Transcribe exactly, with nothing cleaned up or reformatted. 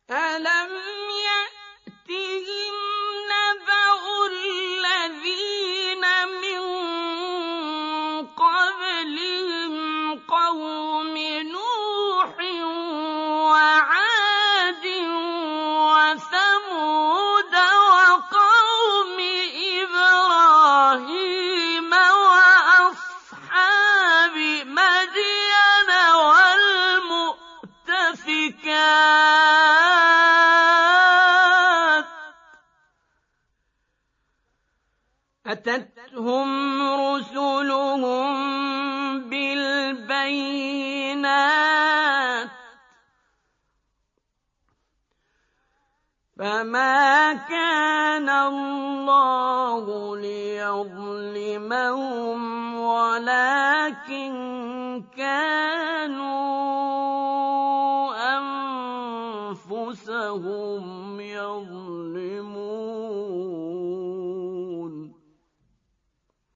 أَلَمْ يَأْتِهِمْ نَبَأُ الَّذِينَ مِن قَبْلِهِمْ قَوْمِ نُوحٍ وَعَادٍ وَثَمُودَ وَقَوْمِ إِبْرَاهِيمَ وَأَصْحَابِ مَدْيَنَ وَالْمُؤْتَفِكَاتِ ۚ أَتَتْهُمْ رُسُلُهُم بِالْبَيِّنَاتِ فَمَا كَانَ اللَّهُ لِيَظْلِمَهُمْ وَلَٰكِن كَانُوا أَنفُسَهُمْ يَظْلِمُونَ